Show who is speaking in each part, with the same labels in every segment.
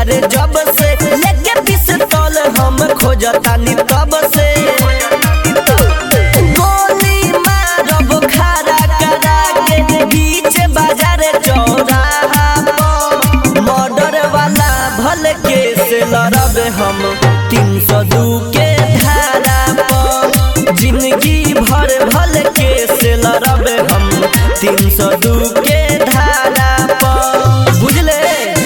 Speaker 1: रे जब से लेके पिस्तौल हम खोजतानी तब से गोली मारब खड़ा करा के बीच बाजार चौराहा पर मर्डर वाला भल के से लड़ब हम 302 के धारा पर जिंदगी भर भल के से लड़ब हम 302 के धारा पर बुझले।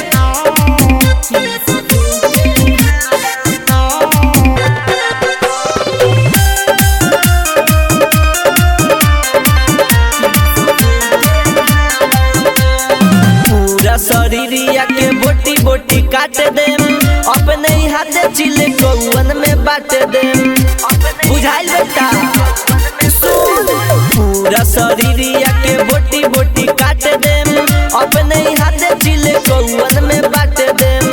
Speaker 1: पूरा शरीरिया के बोटी बोटी काट देम अपने हाथ चिले कौवन में बांट देम बुझाइल बेटा। पूरा शरीरिया के बोटी बोटी काट देम अपने हाथ चिले कौवन में बांट देम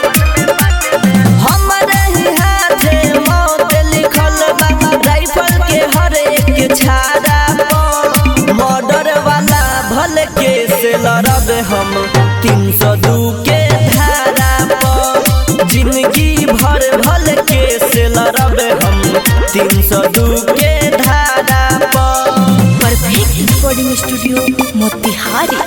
Speaker 1: हमारे ही हाथे मौत लिखल बा राइफल के हर एक छाड़ा पर मर्डर वाला भल के से लड़ब हम 302 के धारा पर जिंदगी भर भल के से लड़ब हम 302 के धारा पर।
Speaker 2: Perfect recording studio Motihari.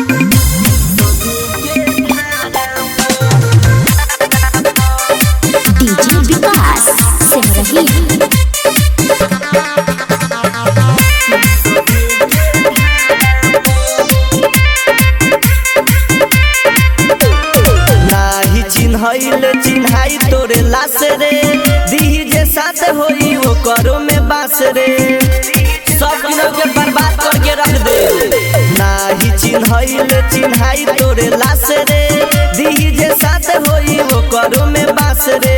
Speaker 2: DJ Vikas Simrahi.
Speaker 1: नाही चिन्हैल चिन्हाई तोरे लाश रे दीही जे साथ होई वो करो में बास रे सब दिनों के बर्बाद करके रख दे। नाही चिन्हैल चिन्हाई तोरे लाश रे दीही जे साथ होई वो करो में बास रे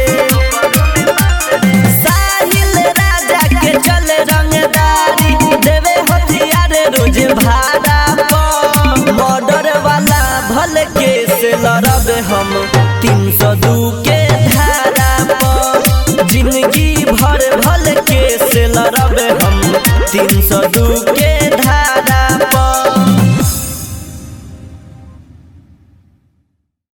Speaker 1: साहिल राजा के चले रंगदारी देवे हथियार रोज भाड़ा पर मर्डर वाला भल के से लड़ब हम 302 के धारा पर जिंदगी भर भल के से लड़ब हम 302